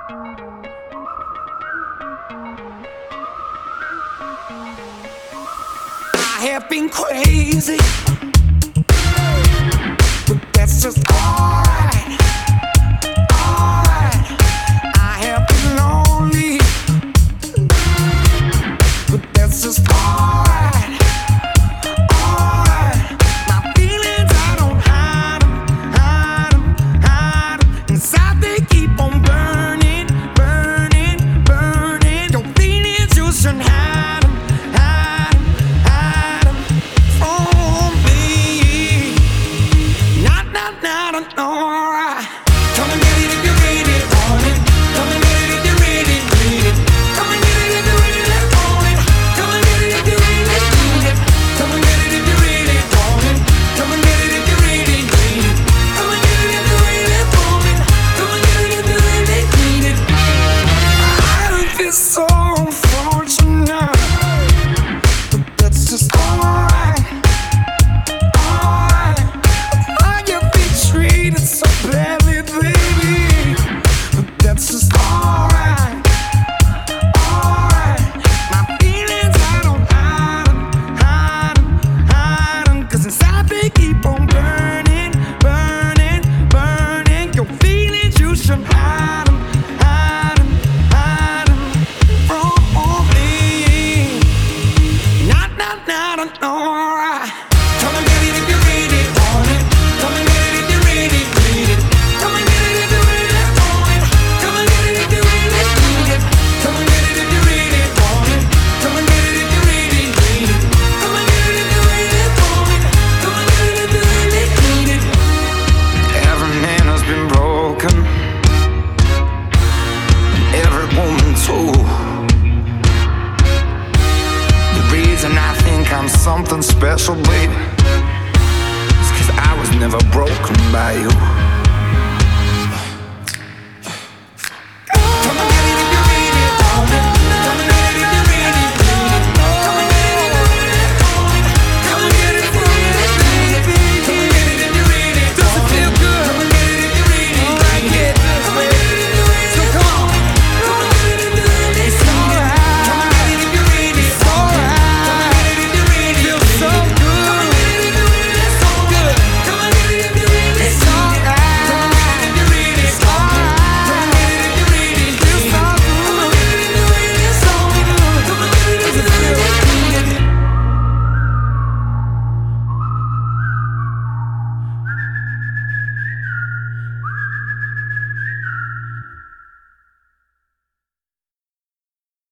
I have been crazy, but that's just alright. Alright. I have been lonely, but that's just alright. Alright. My feelings, I don't hide 'em, hide 'em, hide 'em. Inside they keep on burning, burning, burning. Your feelings, you shouldn't hide 'em, hide 'em, hide 'em from me. Not, no. Come and get it if you really want it. Come and get it if you really need it. Come and get it if you really want it. Come and get it if you really need it. Come and get it if you really want it. Come and get it if you really need it. Come and get it if you really want it. Come and get it if you really need it. I feel so unfortunate, but that's just alright. Alright. I get treated so badly, baby, but that's just alright. Alright. My feelings, I don't hide 'em, hide 'em, hide 'em. 'Cause inside they keep on burning, burning, burning. Your feelings, you should hide 'em, hide 'em, hide 'em from me. Not, no. Come and get it if you really want it. Come and get it if you really need it. Come and get it if you really want it. Come and get it if you really need it. Come and get it if you really want it. Come and get it if you really need it. Come and get it if you really want it. Come and get it if you really need it. Every man has been broken, every woman too. The reason I think I'm something special, baby, is 'cause I was never broken by you.